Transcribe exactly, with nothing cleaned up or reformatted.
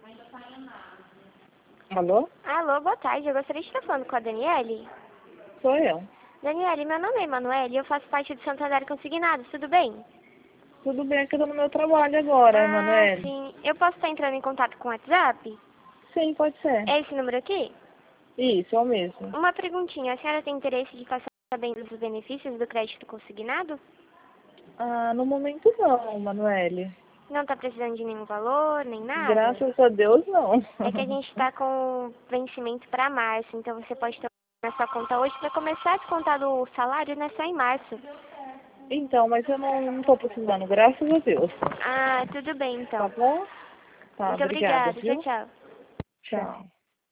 Alô? Alô, boa tarde. Eu gostaria de estar falando com a Daniele. Sou eu. Daniele, meu nome é Emanuele e eu faço parte do Santander Consignados, tudo bem? Tudo bem, que eu tô no meu trabalho agora, Ah, Emanuele. sim. Eu posso estar entrando em contato com o WhatsApp? Sim, pode ser. É esse número aqui? Isso, é o mesmo. Uma perguntinha. A senhora tem interesse de estar sabendo dos benefícios do crédito consignado? Ah, no momento não, Emanuele. Não está precisando de nenhum valor, nem nada? Graças a Deus, não. É que a gente está com vencimento para março, então você pode ter na sua conta hoje para começar a descontar do salário, né, só em março. Então, mas eu não, não tô precisando, graças a Deus. Ah, tudo bem Tá então. bom? Tá, Muito obrigada, obrigada. Tchau, viu? tchau. Tchau.